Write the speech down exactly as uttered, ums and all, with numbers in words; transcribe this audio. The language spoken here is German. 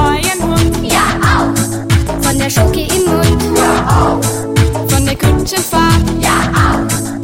neuen Hund. Ja, auch. Von der Schoki im Mund. Ja, auch. Von der Kutschenfahrt. Ja, auch.